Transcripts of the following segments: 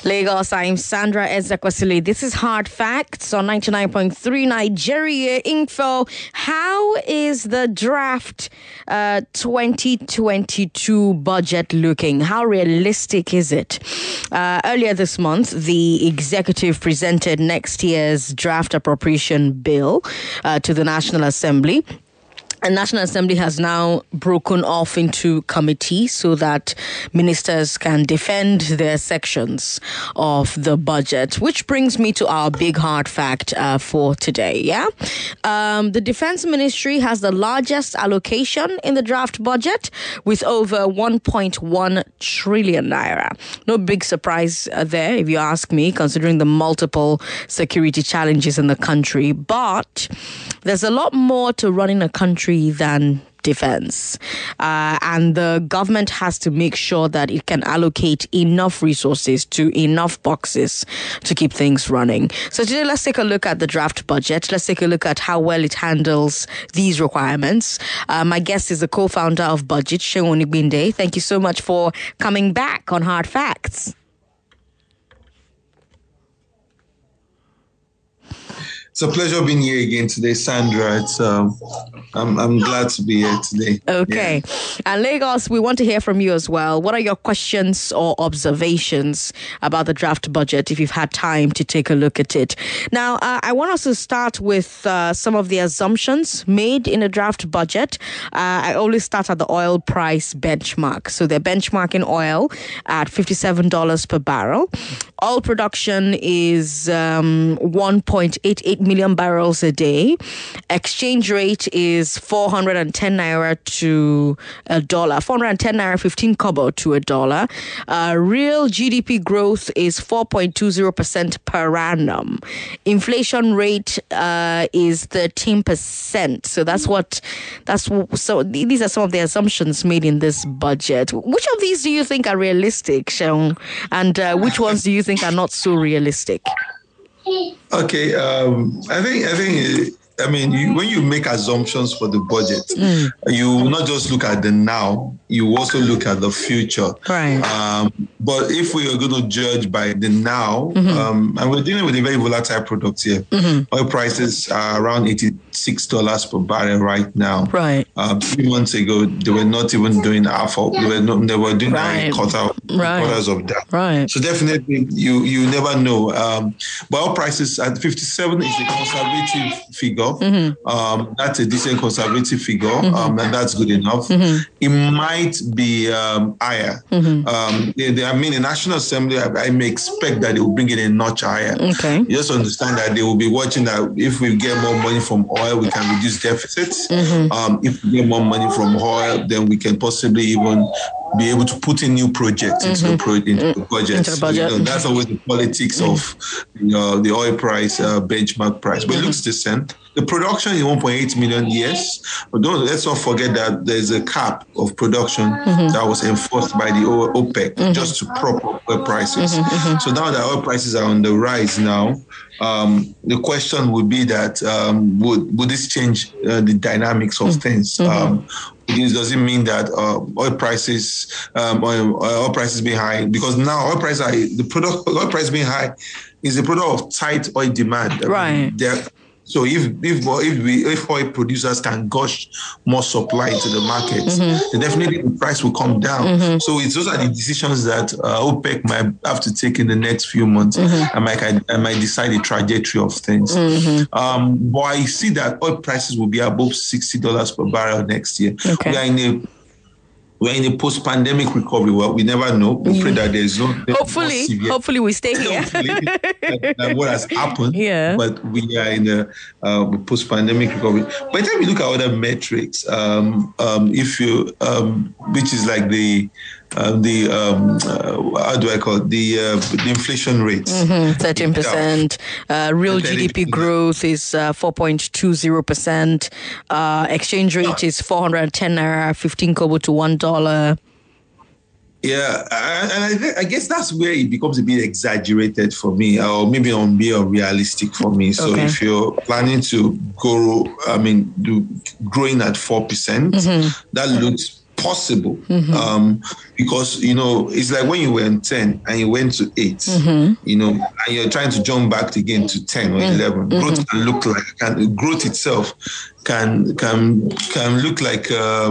Lagos, I'm Sandra Ezekwesili. This is Hard Facts on 99.3 Nigeria Info. How is the draft 2022 budget looking? How realistic is it? Earlier this month, the executive presented next year's draft appropriation bill to the National Assembly. The National Assembly has now broken off into committees so that ministers can defend their sections of the budget, which brings me to our big hard fact for today. The Defense Ministry has the largest allocation in the draft budget with over 1.1 trillion naira. No big surprise there, if you ask me, considering the multiple security challenges in the country. But there's a lot more to running a country than defense. And the government has to make sure that it can allocate enough resources to enough boxes to keep things running. So today, let's take a look at the draft budget. Let's take a look at how well it handles these requirements. My guest is the co-founder of Budget, Seun Onigbinde. Thank you so much for coming back on Hard Facts. It's a pleasure being here again today, Sandra. I'm glad to be here today. Okay. Yeah. And Lagos, we want to hear from you as well. What are your questions or observations about the draft budget, if you've had time to take a look at it? Now, I want us to start with some of the assumptions made in the draft budget. I always start at the oil price benchmark. So they're benchmarking oil at $57 per barrel. Oil production is 1.88 million barrels a day. Exchange rate is 410 naira to a dollar, 410 naira 15 kobo to a dollar. Real GDP growth is 4.20% per annum. Inflation rate is 13%. So so these are some of the assumptions made in this budget. Which of these do you think are realistic, Seun? And which ones do you think are not so realistic? Okay, when you make assumptions for the budget, you not just look at the now, you also look at the future. Right. But if we are going to judge by the now, and we're dealing with a very volatile product here, oil prices are around $86 per barrel right now. Right. 3 months ago, they were not even doing half of, they were doing quarters of that. Right. So definitely, you never know. But oil prices at 57 is a conservative figure. That's a decent conservative figure, and that's good enough. It might be higher. The National Assembly, I may expect that they will bring it a notch higher. Okay. You just understand that they will be watching that if we get more money from oil, we can reduce deficits. If we get more money from oil, then we can possibly even be able to put in new projects into the budget. That's always the politics of the oil price, benchmark price. But it looks decent. The production is 1.8 million, yes. But let's not forget that there's a cap of production that was enforced by the OPEC just to prop up oil prices. So now that oil prices are on the rise now, the question would be that would this change the dynamics of things? Does it mean that oil prices being high? Because now oil price being high is a product of tight oil demand. Right. So if oil producers can gush more supply into the market, then definitely the price will come down. So those are the decisions that OPEC might have to take in the next few months. I might decide the trajectory of things. But I see that oil prices will be above $60 per barrel next year. Okay. We're in a post-pandemic recovery. Well, we never know. We pray that there's no... Hopefully we stay here. That's what has happened. Yeah. But we are in a post-pandemic recovery. By the time we look at other metrics, which is like the how do I call it? The inflation rate. 13%. Real GDP growth is 4.20%. Exchange rate is 410 naira, 15 kobo to $1. Yeah, and I guess that's where it becomes a bit exaggerated for me, or maybe unrealistic for me. So if you're planning to growing at 4%, that looks possible. Because, it's like when you were in 10 and you went to 8, and you're trying to jump back again to 10 or 11. Growth can look like, growth itself can look like, I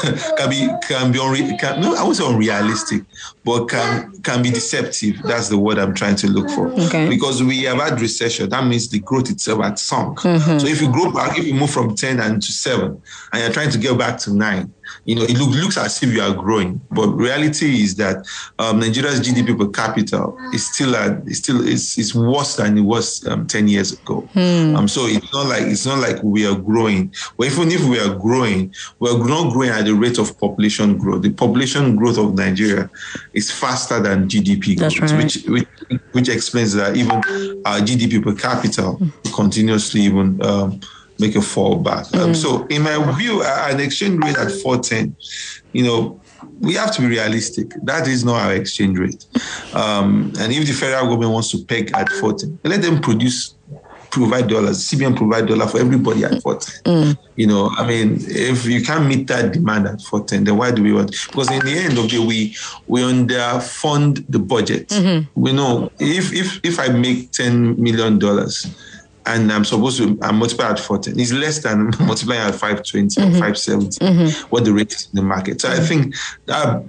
won't say unrealistic, but can be deceptive. That's the word I'm trying to look for. Okay. Because we have had recession. That means the growth itself had sunk. So if you grow back, if you move from 10 and to 7, and you're trying to get back to 9, it looks as if you are growing, but reality is that Nigeria's GDP per capita is still worse than it was 10 years ago. So it's not like we are growing. But even if we are growing, we're not growing at the rate of population growth. The population growth of Nigeria is faster than GDP growth, That's right. which explains that even our GDP per capita continuously even make a fall back. So in my view, an exchange rate at 410, we have to be realistic. That is not our exchange rate. And if the federal government wants to peg at 410, let them provide dollars. CBN provide dollar for everybody at 410. If you can't meet that demand at 410, then why do we want? Because in the end of the day, we underfund the budget. We know if I make $10 million, and I'm supposed to multiply at 410. It's less than multiplying at 520 or 570, what the rate is in the market. So I think that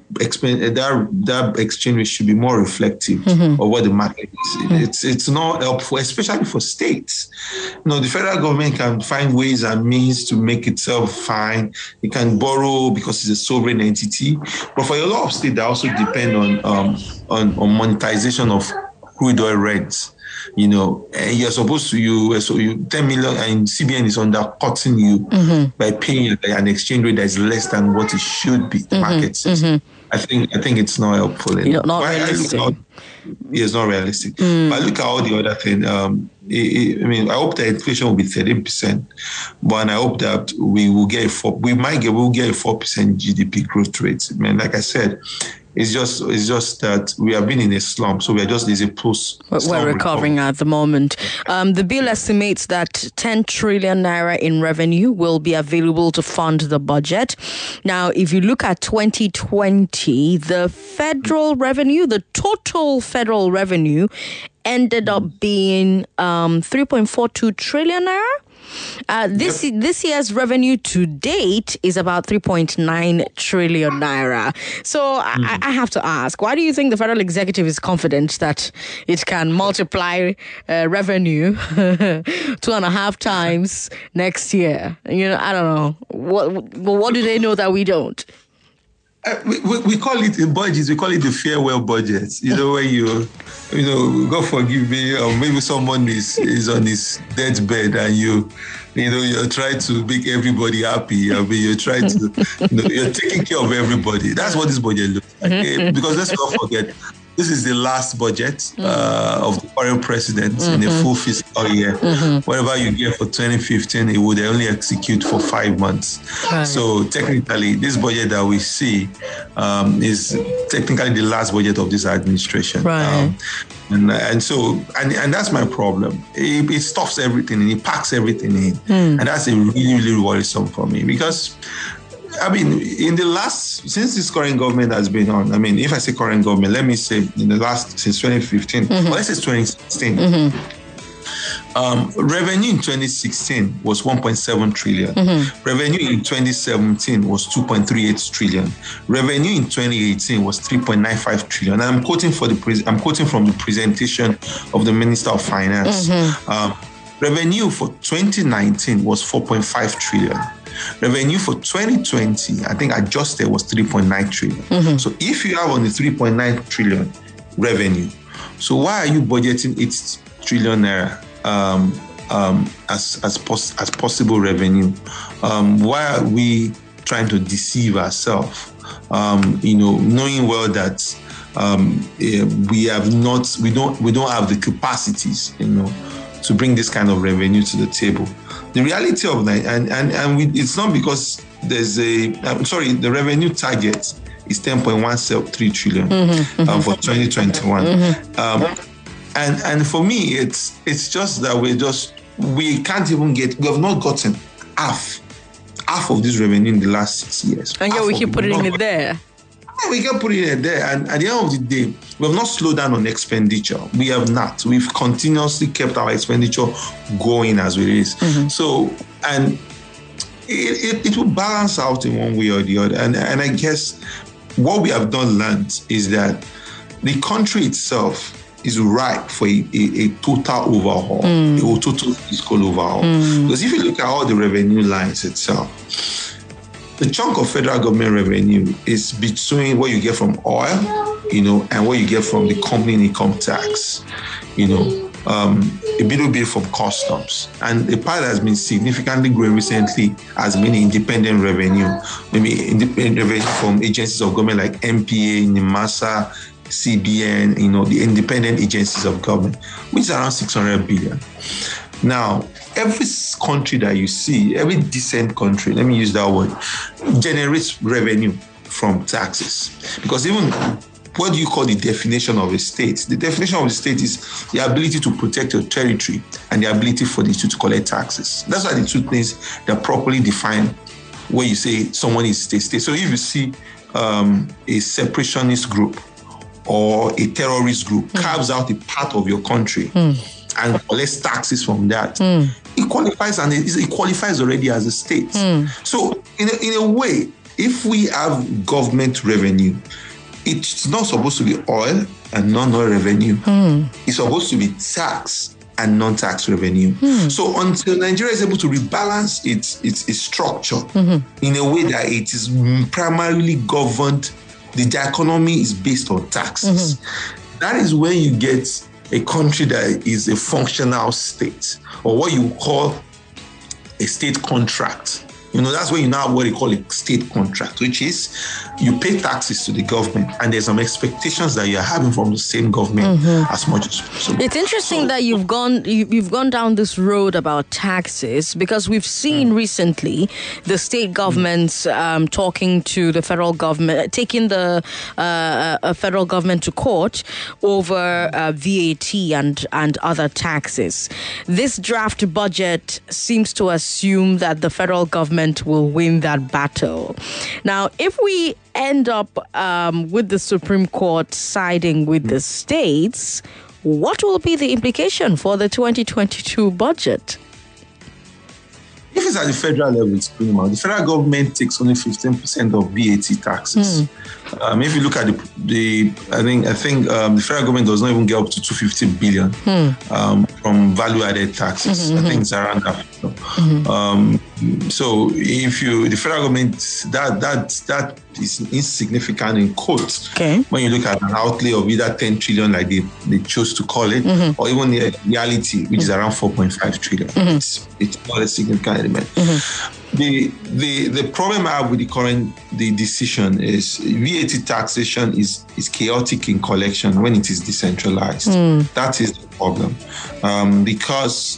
exchange rate should be more reflective of what the market is. It's not helpful, especially for states. The federal government can find ways and means to make itself fine. It can borrow because it's a sovereign entity. But for a lot of states, that also depend on monetization of crude oil rents. And you're supposed to, you 10 million, and CBN is undercutting you by paying an exchange rate that is less than what it should be. The market says. I think it's not helpful. Not realistic. It's not realistic. But look at all the other things. I hope that inflation will be 13%, but I hope that we will get we'll get a 4% GDP growth rate. Like I said, it's just that we have been in a slump, so there's a post-slump we're recovering at the moment. The bill estimates that 10 trillion naira in revenue will be available to fund the budget. Now, if you look at 2020, the total federal revenue ended up being 3.42 trillion naira. This year's revenue to date is about 3.9 trillion naira. So I have to ask, why do you think the federal executive is confident that it can multiply revenue 2.5 times next year? I don't know. What do they know that we don't? We call it in budgets. We call it the farewell budget. When God forgive me, or maybe someone is on his deathbed and you're trying to make everybody happy. You're trying to, you're taking care of everybody. That's what this budget looks like. Because let's not forget, this is the last budget of the current president in a full fiscal year. Whatever you get for 2015, it would only execute for 5 months. Right. So technically, this budget that we see is technically the last budget of this administration. Right. And that's my problem. It stuffs everything and it packs everything in. And that's really, really worrisome for me because since this current government has been on, if I say current government, let me say since 2015, or let's say 2016, revenue in 2016 was 1.7 trillion. Revenue in 2017 was 2.38 trillion. Revenue in 2018 was 3.95 trillion. And I'm quoting from the presentation of the Minister of Finance. Revenue for 2019 was 4.5 trillion. Revenue for 2020, I think adjusted, was 3.9 trillion. So if you have only 3.9 trillion revenue, so why are you budgeting 8 trillion naira as possible revenue? Why are we trying to deceive ourselves? Knowing well that we don't have the capacities, to bring this kind of revenue to the table. The reality of that, it's not because there's the revenue target is 10.173 trillion for 2021. And for me, it's just that we can't even we have not gotten half half of this revenue in the last 6 years. And yeah, we keep putting it there. We keep putting it there. And at the end of the day, we have not slowed down on expenditure. We have not. We've continuously kept our expenditure going as it is. So, and it will balance out in one way or the other. And I guess what we have learned is that the country itself is ripe for a total overhaul, a total fiscal overhaul. Because if you look at all the revenue lines itself, the chunk of federal government revenue is between what you get from oil, and what you get from the company income tax, a little bit from customs. And the part that has been significantly growing recently has been independent revenue, maybe independent revenue from agencies of government like NPA, NIMASA, CBN, the independent agencies of government, which is around 600 billion. Now, every country that you see, every decent country, let me use that word, generates revenue from taxes. Because even what do you call the definition of a state? The definition of a state is the ability to protect your territory and the ability for the two to collect taxes. That's why the two things that properly define where you say someone is a state. So if you see a separationist group or a terrorist group carves out a part of your country and collects taxes from that, it qualifies, and it qualifies already as a state. So in a way, if we have government revenue, it's not supposed to be oil and non-oil revenue. It's supposed to be tax and non-tax revenue. So until Nigeria is able to rebalance its structure in a way that it is primarily governed, the economy is based on taxes. That is when you get a country that is a functional state, or what you call a state contract. That's when you now have what they call a state contract, which is you pay taxes to the government and there's some expectations that you're having from the same government as much as possible. It's interesting that you've gone down this road about taxes, because we've seen recently the state governments talking to the federal government, taking the federal government to court over VAT and other taxes. This draft budget seems to assume that the federal government will win that battle. Now, if we end up with the Supreme Court siding with the states, what will be the implication for the 2022 budget? If it's at the federal level, it's minimal. The federal government takes only 15% of VAT taxes. If you look at I think the federal government does not even get up to 250 billion from value-added taxes. I think it's around that. So if the federal government, that is insignificant in quotes. When you look at an outlay of either 10 trillion, like they chose to call it, or even the reality, which is around 4.5 trillion. It's not a significant element. The problem I have with the decision is VAT taxation is chaotic in collection when it is decentralized. That is the problem, because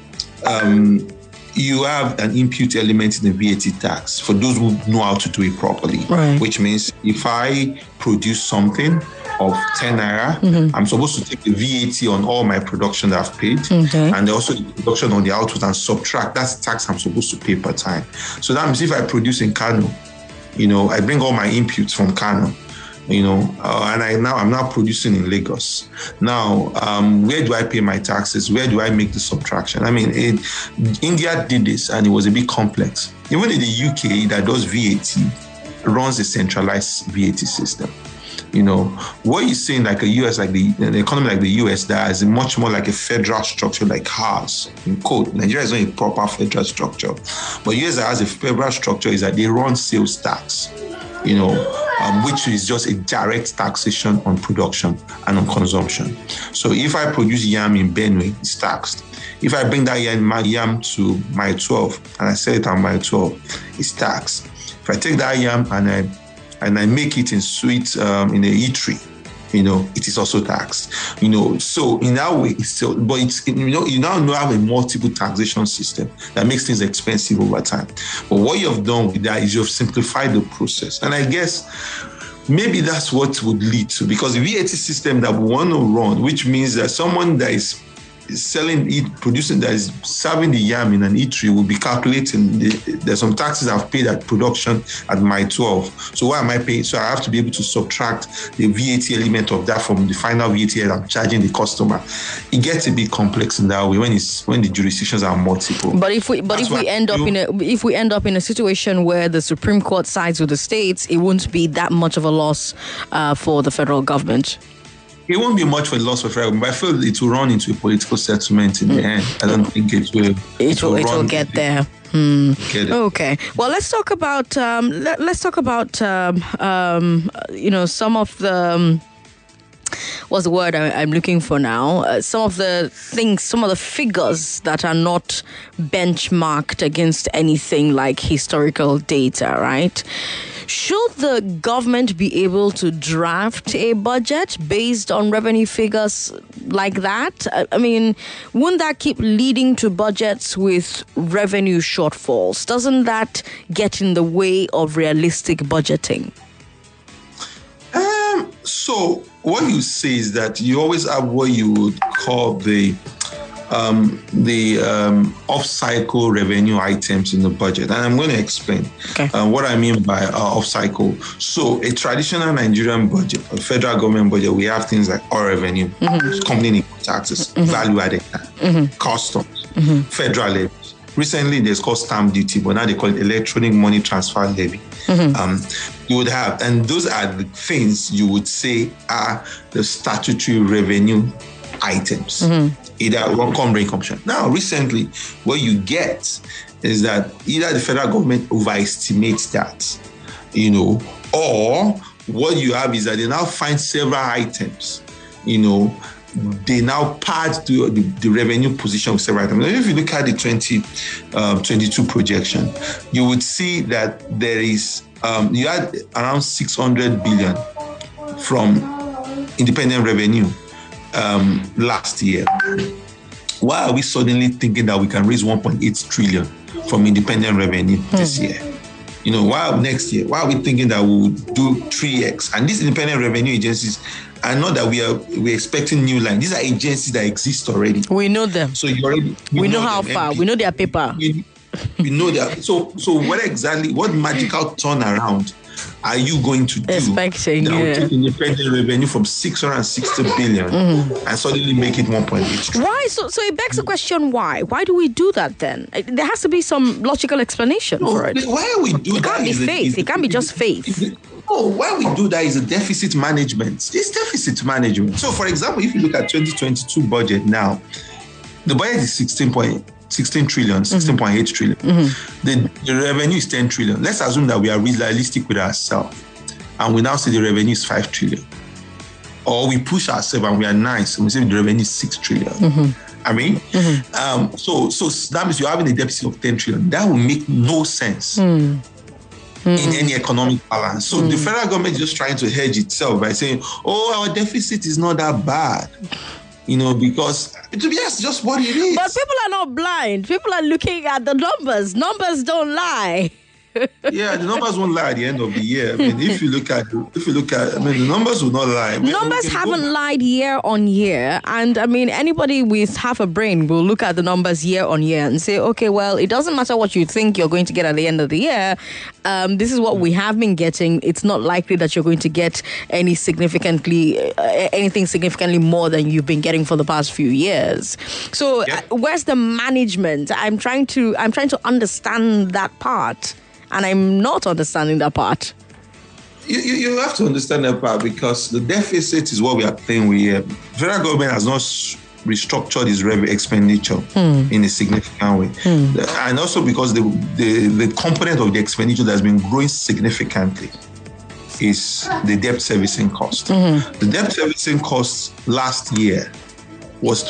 you have an input element in the VAT tax for those who know how to do it properly. Which means if I produce something of 10 naira, I'm supposed to take the VAT on all my production that I've paid, and also the production on the output, and subtract. That's the tax I'm supposed to pay per time. So that means if I produce in Kano, I bring all my inputs from Kano, and I'm now producing in Lagos. Now, where do I pay my taxes? Where do I make the subtraction? I mean, India did this, and it was a bit complex. Even in the UK, that does VAT, runs a centralized VAT system. What you see in like a US, like the economy like the US, that is much more like a federal structure like ours. In quote, Nigeria is not a proper federal structure, but US that has a federal structure is that they run sales tax, which is just a direct taxation on production and on consumption. So if I produce yam in Benue, it's taxed. If I bring that yam to Mile 12 and I sell it on Mile 12, it's taxed. If I take that yam and I make it in sweet in a eatery, it is also taxed. So in that way, it's still, but it's you now have a multiple taxation system that makes things expensive over time. But what you have done with that is you've simplified the process, and I guess maybe that's what would lead to, because the VAT system that we want to run, which means that someone that is selling it, producing that is serving the yam in an eatery will be calculating there's some taxes I've paid at production at my 12. So why am I paying? So I have to be able to subtract the VAT element of that from the final VAT that I'm charging the customer. It gets a bit complex in that way when the jurisdictions are multiple. But if we end up in a situation where the Supreme Court sides with the states, it won't be that much of a loss for the federal government. It won't be much for the loss of federal government, but I feel it will run into a political settlement in the end. I don't think it will. It will get there. Okay. Well, let's talk about some of the. What's the word I'm looking for now? Some of the figures that are not benchmarked against anything like historical data, right? Should the government be able to draft a budget based on revenue figures like that? I mean, wouldn't that keep leading to budgets with revenue shortfalls? Doesn't that get in the way of realistic budgeting? So what you say is that you always have what you would call the off-cycle revenue items in the budget. And I'm going to explain what I mean by off-cycle. So a traditional Nigerian budget, a federal government budget, we have things like oil revenue, company income taxes, value-added tax, customs, federal levies. Recently, there's called stamp duty, but now they call it electronic money transfer levy. You would have, and those are the things you would say are the statutory revenue items, either one income share. Now, recently, what you get is that either the federal government overestimates that, or what you have is that they now find several items, they now pad to the revenue position of several items. If you look at the 2022 projection, you would see that there is, you had around 600 billion from independent revenue last year. Why are we suddenly thinking that we can raise 1.8 trillion from independent revenue this year? Why next year? Why are we thinking that we'll do 3x? And these independent revenue agencies are not that we're expecting new line. These are agencies that exist already. We know them. So you already we know how far. We know their paper. We know that. So what magical turnaround are you going to do? Expecting, take independent revenue from 660 billion and suddenly make it 1.8 trillion. Why? So it begs the question, why? Why do we do that then? There has to be some logical explanation for it. Why we do it that? Can't be faith. It can't be just faith. Why we do that is a deficit management. It's deficit management. So, for example, if you look at 2022 budget now, the budget is 16 trillion, 16.8 trillion. The revenue is 10 trillion. Let's assume that we are realistic with ourselves and we now say the revenue is 5 trillion. Or we push ourselves and we are nice and we say the revenue is 6 trillion. I mean, so that means you're having a deficit of 10 trillion. That will make no sense in any economic balance. So the federal government is just trying to hedge itself by saying, our deficit is not that bad. Because to be honest, just what it is. But people are not blind. People are looking at the numbers. Numbers don't lie. Yeah, the numbers won't lie at the end of the year. I mean, if you look at, the numbers will not lie. Numbers haven't lied year on year. And I mean, anybody with half a brain will look at the numbers year on year and say, okay, well, it doesn't matter what you think you're going to get at the end of the year. This is what we have been getting. It's not likely that you're going to get anything significantly more than you've been getting for the past few years. So where's the management? I'm trying to understand that part. And I'm not understanding that part. You have to understand that part because the deficit is what we are playing with here. Federal government has not restructured its revenue expenditure in a significant way. And also because the component of the expenditure that has been growing significantly is the debt servicing cost. The debt servicing cost last year was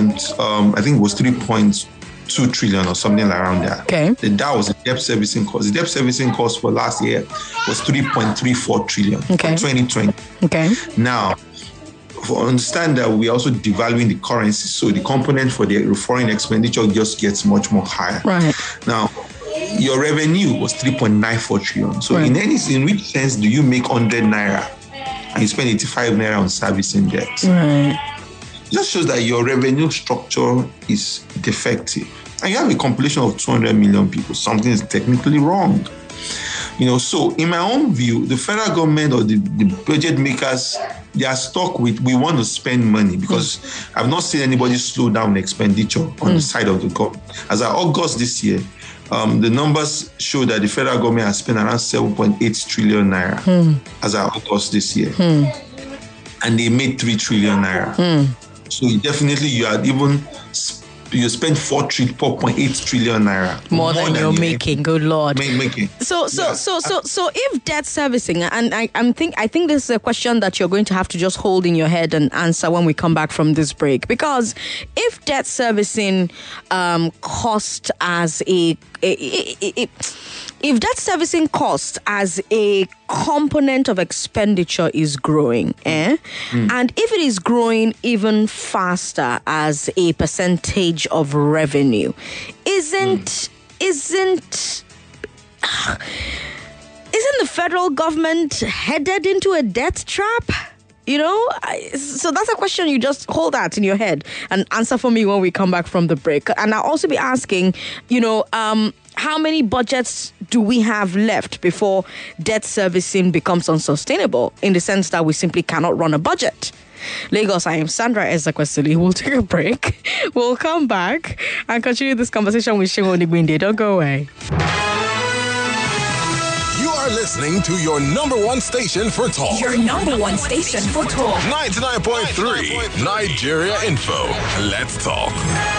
3.2 trillion or something around that. Okay. That was the debt servicing cost. The debt servicing cost for last year was 3.34 trillion for 2020. Okay. Now, understand that we are also devaluing the currency, so the component for the foreign expenditure just gets much more higher. Right. Now, your revenue was 3.94 trillion. So in which sense do you make 100 naira and you spend 85 naira on servicing debt? Right. just shows that your revenue structure is defective. And you have a population of 200 million people. Something is technically wrong. So in my own view, the federal government or the budget makers, they are stuck with, we want to spend money, because I've not seen anybody slow down expenditure on the side of the government. As of August this year, the numbers show that the federal government has spent around 7.8 trillion naira as of August this year. And they made 3 trillion naira. So definitely you spend 4.8 trillion naira. More than you're making, good Lord. Making. So if debt servicing, and I think this is a question that you're going to have to just hold in your head and answer when we come back from this break, because if debt servicing cost as if debt servicing cost as a component of expenditure is growing, and if it is growing even faster as a percentage of revenue, isn't the federal government headed into a debt trap? So that's a question you just hold that in your head and answer for me when we come back from the break. And I'll also be asking, how many budgets do we have left before debt servicing becomes unsustainable, in the sense that we simply cannot run a budget? Lagos, I am Sandra Ezekwesili. We'll take a break. We'll come back and continue this conversation with Seun Onigbinde. Don't go away. You are listening to your number one station for talk. Your number one station for talk. 99.3 Nigeria Info. Let's talk.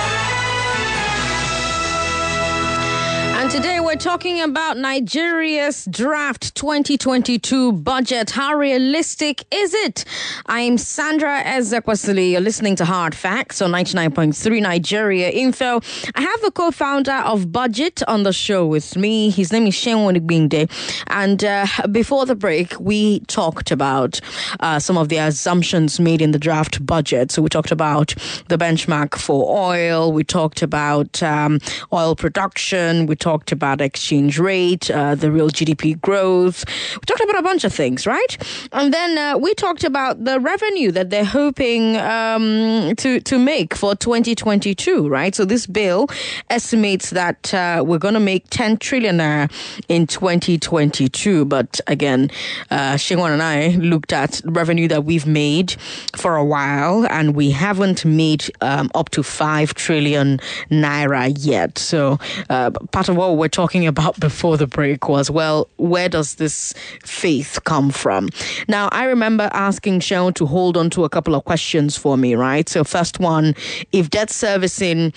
And today we're talking about Nigeria's draft 2022 budget. How realistic is it? I'm Sandra Ezekwesili. You're listening to Hard Facts on 99.3 Nigeria Info. I have the co-founder of Budget on the show with me. His name is Seun Onigbinde. And before the break, we talked about some of the assumptions made in the draft budget. So we talked about the benchmark for oil. We talked about oil production. We talked about exchange rate, the real GDP growth. We talked about a bunch of things, right? And then we talked about the revenue that they're hoping to make for 2022, right? So this bill estimates that we're going to make 10 trillion naira in 2022. But again, Seun and I looked at revenue that we've made for a while, and we haven't made up to 5 trillion naira yet. So part of what we're talking about before the break was, well, where does this faith come from? Now, I remember asking Seun to hold on to a couple of questions for me, right? So first one, if debt servicing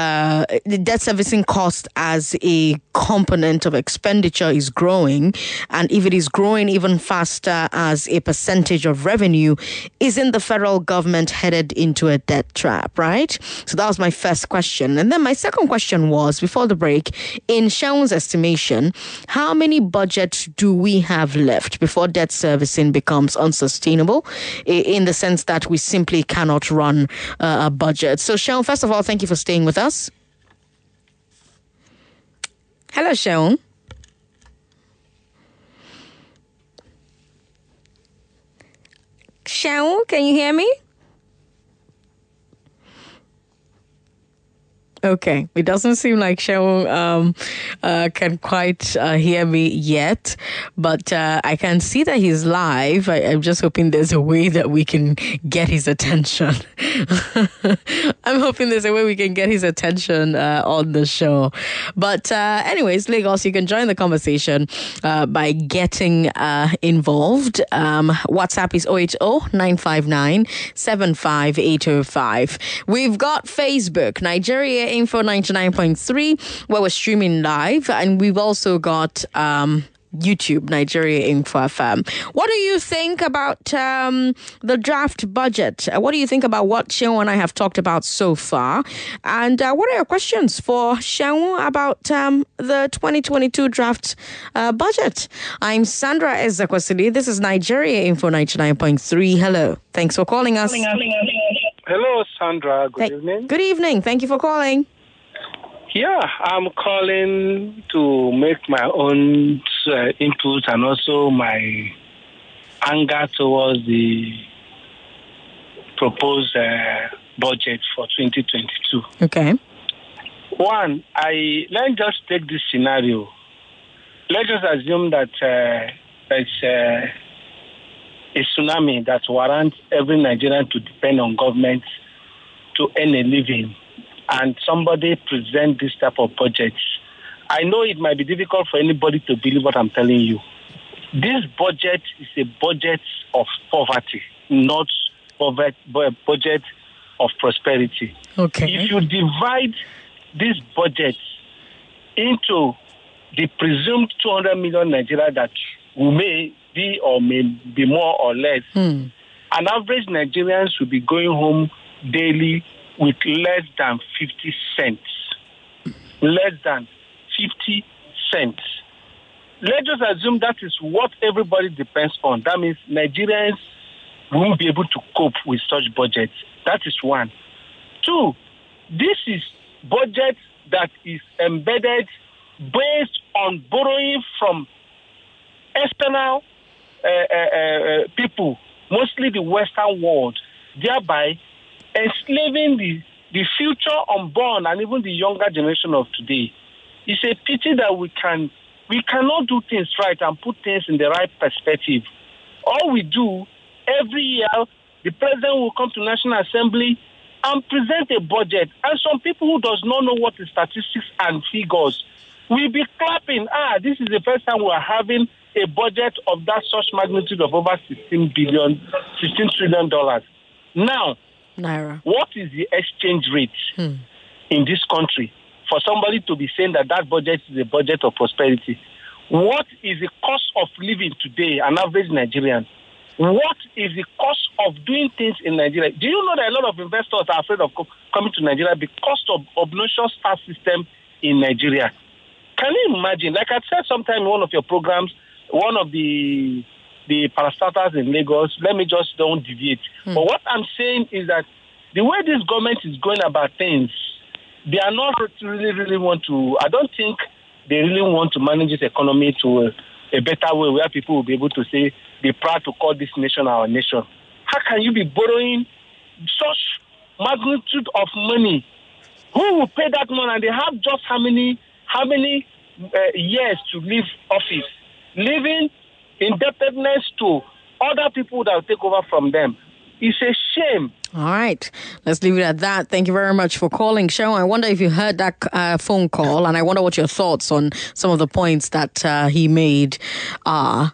cost as a component of expenditure is growing, and if it is growing even faster as a percentage of revenue, isn't the federal government headed into a debt trap, right? So that was my first question. And then my second question was, before the break, in Seun's estimation, how many budgets do we have left before debt servicing becomes unsustainable, in the sense that we simply cannot run a budget? So Seun, first of all, thank you for staying with us. Hello, Seun. Seun, can you hear me? Okay, it doesn't seem like Seun can quite hear me yet, but I can see that he's live. I'm just hoping there's a way that we can get his attention. I'm hoping there's a way we can get his attention on the show. But anyways, Lagos, you can join the conversation by getting involved. WhatsApp is 080-959-75805. We've got Facebook, Nigeria Info 99.3, where we're streaming live, and we've also got YouTube, Nigeria Info FM. What do you think about the draft budget? What do you think about what Seun and I have talked about so far? And what are your questions for Seun about the 2022 draft budget? I'm Sandra Ezekwesili. This is Nigeria Info 99.3. Hello. Thanks for calling us. Hello, Sandra. Good evening. Good evening. Thank you for calling. Yeah, I'm calling to make my own input and also my anger towards the proposed budget for 2022. Okay. One, let's just take this scenario. Let's just assume that it's a tsunami that warrants every Nigerian to depend on government to earn a living, and somebody present this type of budget. I know it might be difficult for anybody to believe what I'm telling you. This budget is a budget of poverty, not a budget of prosperity. Okay. If you divide this budget into the presumed 200 million Nigeria that may be or may be more or less, an average Nigerians will be going home daily with less than 50 cents. Less than 50 cents. Let's just assume that is what everybody depends on. That means Nigerians won't be able to cope with such budgets. That is one. Two, this is budget that is embedded based on borrowing from external people, mostly the Western world, thereby enslaving the future unborn and even the younger generation of today. It's a pity that we cannot do things right and put things in the right perspective. All we do, every year, the president will come to National Assembly and present a budget. And some people who does not know what is statistics and figures will be clapping. This is the first time we are having a budget of that such magnitude of over $16 trillion. Now, Naira. What is the exchange rate in this country for somebody to be saying that budget is a budget of prosperity? What is the cost of living today, an average Nigerian? What is the cost of doing things in Nigeria? Do you know that a lot of investors are afraid of coming to Nigeria because of obnoxious tax system in Nigeria? Can you imagine? Like I said sometime in one of your programs, one of the parastatals in Lagos, let me just don't deviate. But what I'm saying is that the way this government is going about things, they are not really want to, I don't think they really want to manage this economy to a better way where people will be able to say, be proud to call this nation our nation. How can you be borrowing such magnitude of money? Who will pay that money? And they have just how many years to leave office, leaving indebtedness to other people that will take over from them. It's a shame. All right. Let's leave it at that. Thank you very much for calling, Shaun. I wonder if you heard that phone call, and I wonder what your thoughts on some of the points that he made are.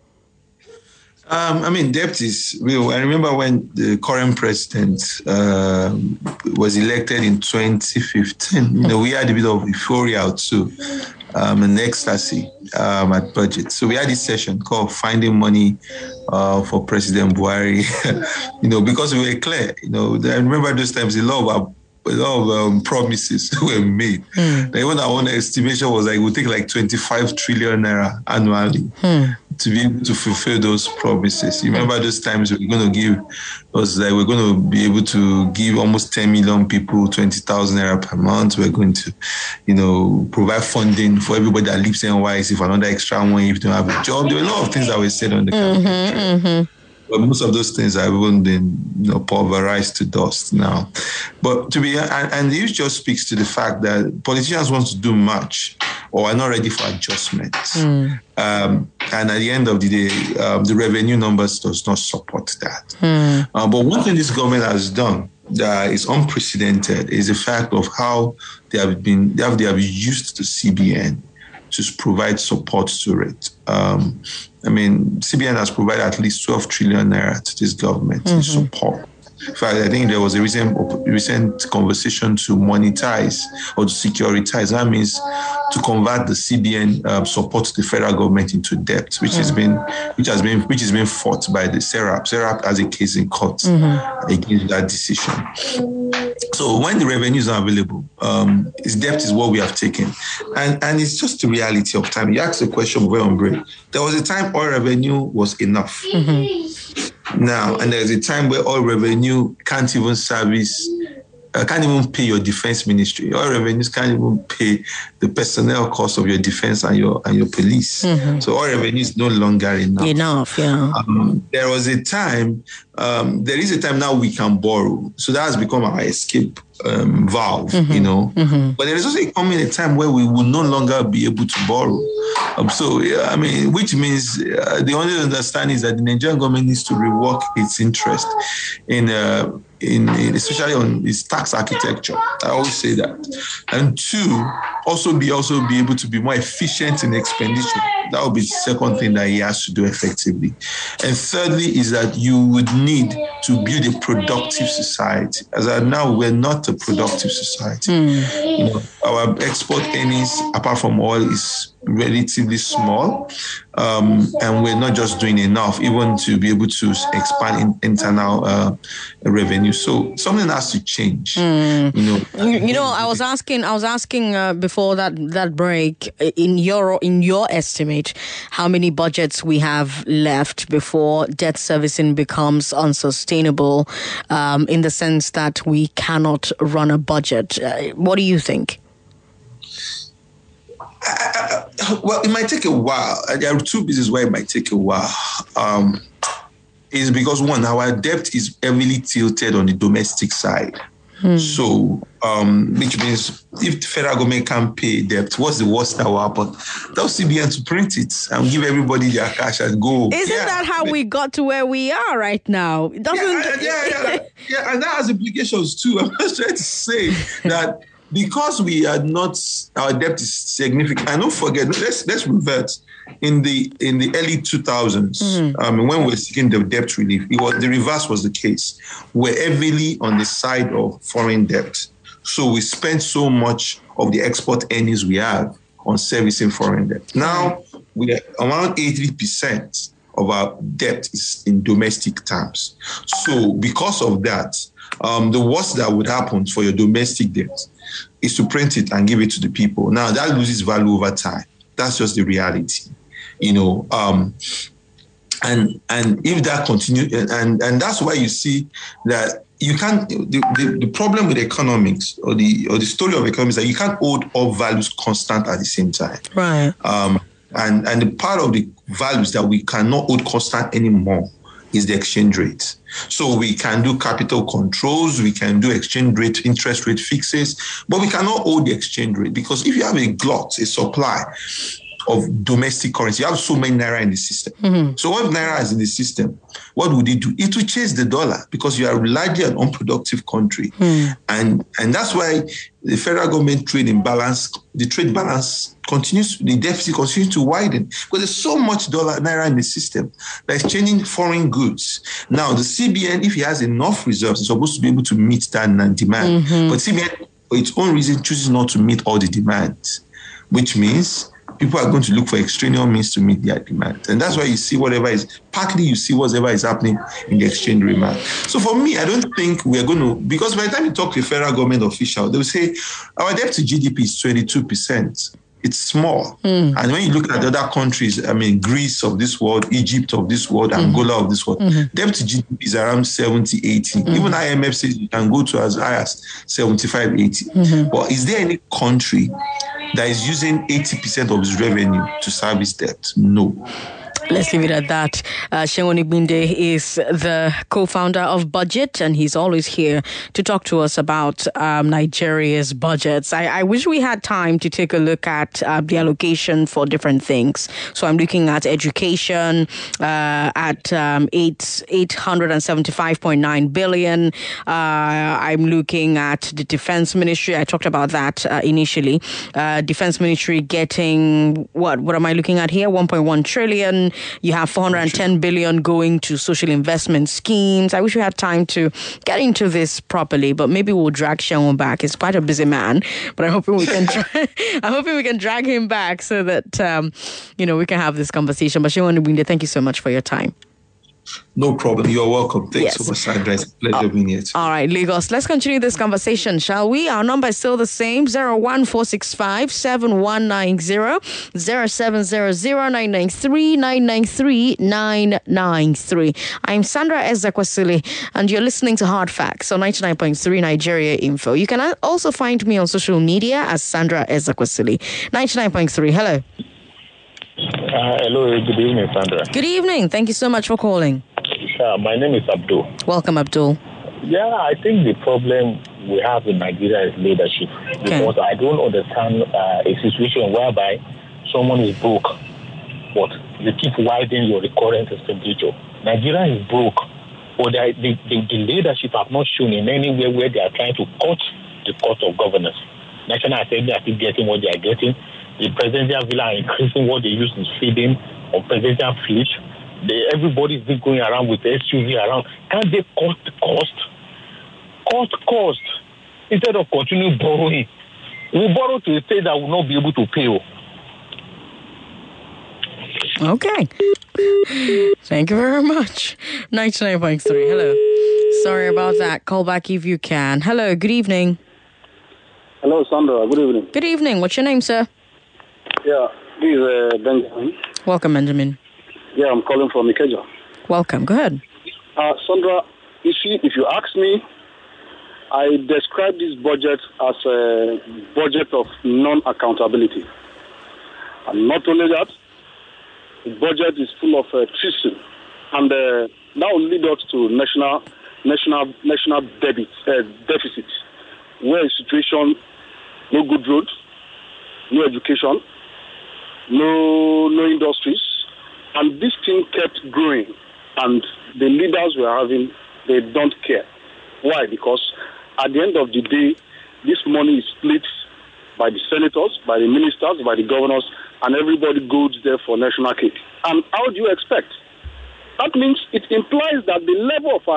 Debt is real. I remember when the current president was elected in 2015. We had a bit of euphoria too, and ecstasy at budget. So we had this session called "Finding Money for President Buhari." Because we were clear. I remember those times a lot of promises were made. Even our own estimation was like, it would take like 25 trillion naira annually to be able to fulfill those promises. You remember those times we're going to give, we're going to be able to give almost 10 million people 20,000 naira per month. We're going to, provide funding for everybody that lives in NYC for another extra one if they don't have a job. There were a lot of things that were said on the campaign. But most of those things have even been, pulverized to dust now. But and this just speaks to the fact that politicians want to do much or are not ready for adjustments. And at the end of the day, the revenue numbers does not support that. But one thing this government has done that is unprecedented is the fact of how they have used the CBN to provide support to it. CBN has provided at least 12 trillion naira to this government in support. In fact, I think there was a recent conversation to monetize or to securitize. That means to convert the CBN support to the federal government into debt, which has been fought by the SERAP. SERAP has a case in court against that decision. So when the revenues are available, its debt is what we have taken. And it's just the reality of time. You asked the question very on break. There was a time oil revenue was enough. Now, and there's a time where oil revenue can't even service can't even pay your defense ministry. Oil revenues can't even pay the personnel cost of your defense and your police. So oil revenue is no longer enough. There was a time, there is a time now we can borrow. So that has become our escape valve, you know. But there is also coming a time where we will no longer be able to borrow. Which means the only understanding is that the Nigerian government needs to rework its interest in especially on its tax architecture. I always say that. And two, also be able to be more efficient in expenditure. That would be the second thing that he has to do effectively. And thirdly is that you would need to build a productive society. As of now, we're not a productive society. You know, our export earnings, apart from oil, is relatively small, and we're not just doing enough even to be able to expand internal revenue. So something has to change. I was asking before that break, in your estimate, how many budgets we have left before debt servicing becomes unsustainable, in the sense that we cannot run a budget. What do you think? Well, it might take a while. There are two reasons why it might take a while. Is because one, our debt is heavily tilted on the domestic side. So, which means if the federal government can't pay debt, what's the worst that will happen? Tell CBN to print it and give everybody their cash and go. Isn't that how we got to where we are right now? It doesn't. Yeah, and that has implications too. I'm just trying to say that. Because we are not, our debt is significant. And don't forget, let's revert. In the early 2000s, when we were seeking the debt relief, the reverse was the case. We're heavily on the side of foreign debt. So we spent so much of the export earnings we have on servicing foreign debt. Now, we are around 80% of our debt is in domestic terms. So because of that, the worst that would happen for your domestic debt is to print it and give it to the people. Now that loses value over time. That's just the reality, you know. And if that continues, and that's why you see that you can't. The problem with economics or the story of economics is that you can't hold all values constant at the same time. Right. And the part of the values that we cannot hold constant anymore is the exchange rate. So we can do capital controls, we can do exchange rate, interest rate fixes, but we cannot hold the exchange rate because if you have a glut, a supply of domestic currency, you have so many naira in the system. So what naira is in the system, what would it do? It will chase the dollar because you are largely an unproductive country. And that's why the federal government trade balance continues, the deficit continues to widen because there's so much naira in the system that is changing foreign goods. Now, the CBN, if it has enough reserves, is supposed to be able to meet that demand. But CBN, for its own reason, chooses not to meet all the demands, which means people are going to look for extraneous means to meet their demand. And that's why you see whatever is happening in the exchange rate market. So for me, I don't think we're going to, because by the time you talk to a federal government official, they will say, our debt to GDP is 22%. It's small. And when you look at other countries, Greece of this world, Egypt of this world, Angola of this world, debt to GDP is around 70, 80. Even IMF says you can go to as high as 75, 80. But is there any country that is using 80% of its revenue to service debt? No. Let's leave it at that. Seun Onigbinde is the co-founder of Budget, and he's always here to talk to us about Nigeria's budgets. I wish we had time to take a look at the allocation for different things. So I'm looking at education at 875.9 billion. I'm looking at the Defense Ministry. I talked about that initially. Defense Ministry getting, what am I looking at here? 1.1 trillion. You have 410 billion going to social investment schemes. I wish we had time to get into this properly, but maybe we'll drag Seun back. He's quite a busy man, but I'm hoping we can drag him back so that we can have this conversation. But Seun Onigbinde, thank you so much for your time. No problem. You're welcome. Thanks Yes. so much, Sandra. It's a pleasure being here. All right, Lagos. Let's continue this conversation, shall we? Our number is still the same: 01465 7190 0700 993 993. I'm Sandra Ezekwesili, and you're listening to Hard Facts on 99.3 Nigeria Info. You can also find me on social media as Sandra Ezekwesili. 99.3. Hello. Hello, good evening, Sandra. Good evening. Thank you so much for calling. My name is Abdul. Welcome, Abdul. Yeah, I think the problem we have in Nigeria is leadership. Because I don't understand a situation whereby someone is broke, but you keep widening your recurrent expenditure. Nigeria is broke, but the leadership have not shown in any way where they are trying to cut the cost of governance. National Assembly are still getting what they are getting. The presidential villa are increasing what they use in feeding on presidential fleet. Everybody's been going around with the SUV around. Can't they cut the cost? Cut cost instead of continue borrowing. We borrow to a state that will not be able to pay. Okay. Thank you very much. 99.3. Hello. Sorry about that. Call back if you can. Hello. Good evening. Hello, Sandra. Good evening. Good evening. What's your name, sir? Yeah, this is Benjamin. Welcome, Benjamin. Yeah, I'm calling from Ikeja. Welcome. Go ahead. Sandra, you see, if you ask me, I describe this budget as a budget of non-accountability. And not only that, the budget is full of treason. And that will lead us to national deficit, where a situation, no good roads, no education, no industries, and this thing kept growing. And the leaders we're having, they don't care. Why? Because at the end of the day, this money is split by the senators, by the ministers, by the governors, and everybody goes there for national cake. And how do you expect? That means it implies that the level of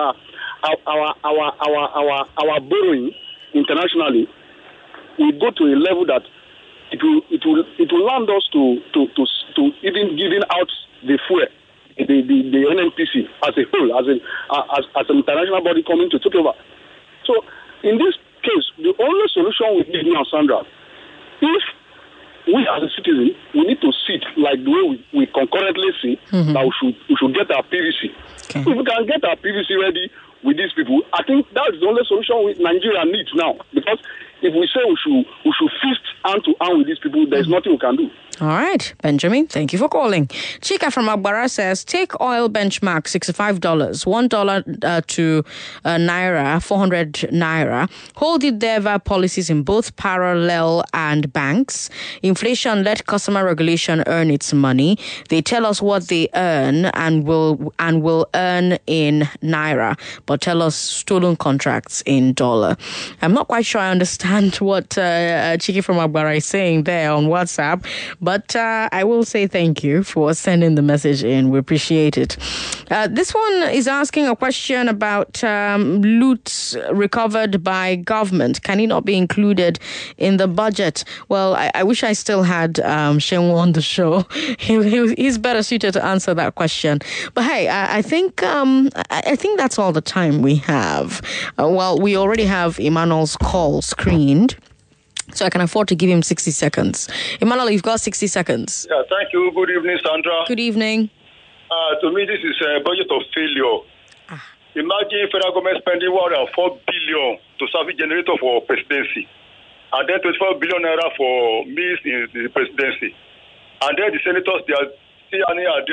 our borrowing internationally will go to a level that it will land us to even giving out the fuel, the NNPC as a whole, as an international body coming to take over. So in this case, the only solution we need now, Sandra, if we as a citizen, we need to sit like the way we concurrently see that we should get our PVC. Okay. If we can get our PVC ready with these people, I think that's the only solution Nigeria needs now. Because if we say we should fist hand to hand with these people, there's nothing we can do. All right, Benjamin, thank you for calling. Chika from Agbara says, take oil benchmark $65, $1 to Naira, 400 Naira. Hold it there via policies in both parallel and banks. Inflation, let customer regulation earn its money. They tell us what they earn and will earn in Naira, but tell us stolen contracts in dollar. I'm not quite sure I understand what Chiki from Agbara is saying there on WhatsApp, but I will say thank you for sending the message in. We appreciate it. This one is asking a question about loot recovered by government. Can it not be included in the budget? Well, I wish I still had Shenwo on the show. He's better suited to answer that question. But hey, I think that's all the time we have. Well, we already have Emmanuel's call screened, so I can afford to give him 60 seconds. Emmanuel, you've got 60 seconds. Yeah, thank you. Good evening, Sandra. Good evening. To me, this is a budget of failure. Imagine federal government spending $4 billion to service generator for presidency, and then 24 billion naira for meals in the presidency. And then the senators, they are still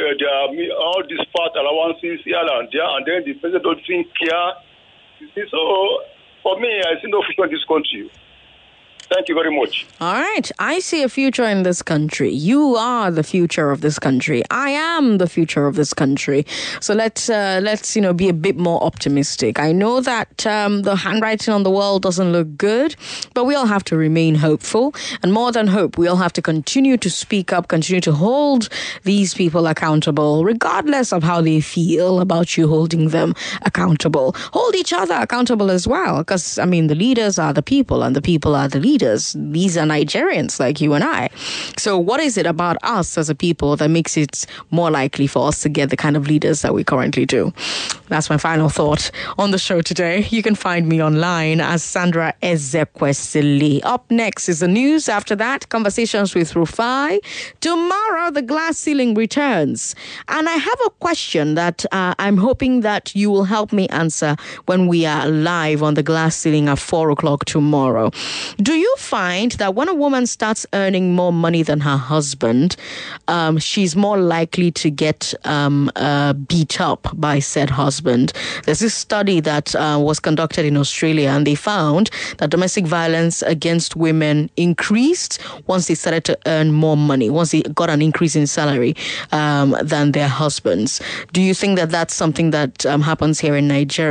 all these fat allowances here and there, and then the president doesn't care. So, for me, I see no future in this country. Thank you very much. All right. I see a future in this country. You are the future of this country. I am the future of this country. So let's be a bit more optimistic. I know that the handwriting on the wall doesn't look good, but we all have to remain hopeful. And more than hope, we all have to continue to speak up, continue to hold these people accountable, regardless of how they feel about you holding them accountable. Hold each other accountable as well, because, the leaders are the people and the people are the leaders. leaders. These are Nigerians like you and I. So what is it about us as a people that makes it more likely for us to get the kind of leaders that we currently do? That's my final thought on the show today. You can find me online as Sandra Ezekwesili. Up next is the news. After that, conversations with Rufai. Tomorrow, the glass ceiling returns. And I have a question that I'm hoping that you will help me answer when we are live on the glass ceiling at 4 o'clock tomorrow. Do you find that when a woman starts earning more money than her husband, she's more likely to get beat up by said husband? There's this study that was conducted in Australia, and they found that domestic violence against women increased once they started to earn more money, once they got an increase in salary than their husbands. Do you think that that's something that happens here in Nigeria?